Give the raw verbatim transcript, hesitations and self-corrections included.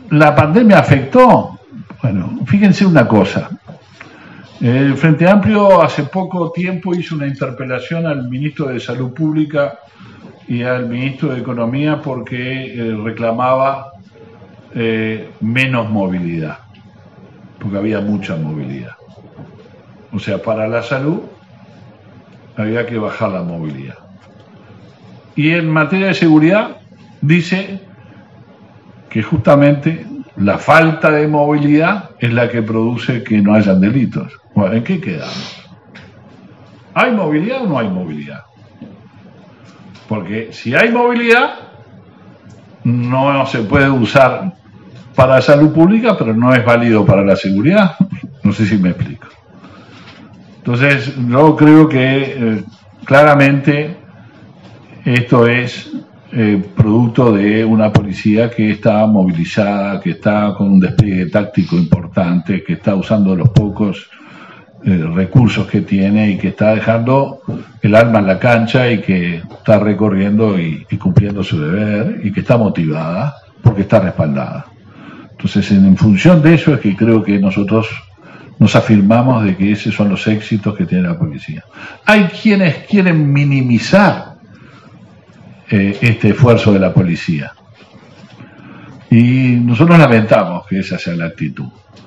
la pandemia afectó. Bueno, fíjense una cosa. El Frente Amplio hace poco tiempo hizo una interpelación al ministro de Salud Pública y al ministro de Economía porque eh, reclamaba eh, menos movilidad, porque había mucha movilidad. O sea, para la salud había que bajar la movilidad. Y en materia de seguridad dice que justamente la falta de movilidad es la que produce que no hayan delitos. Bueno, ¿en qué quedamos? ¿Hay movilidad o no hay movilidad? Porque si hay movilidad, no se puede usar para salud pública, pero no es válido para la seguridad. No sé si me explico. Entonces, yo creo que eh, claramente esto es eh, producto de una policía que está movilizada, que está con un despliegue táctico importante, que está usando los pocos eh, recursos que tiene y que está dejando el alma en la cancha y que está recorriendo y, y cumpliendo su deber y que está motivada porque está respaldada. Entonces, en, en función de eso es que creo que nosotros nos afirmamos de que esos son los éxitos que tiene la policía. Hay quienes quieren minimizar eh, este esfuerzo de la policía. Y nosotros lamentamos que esa sea la actitud.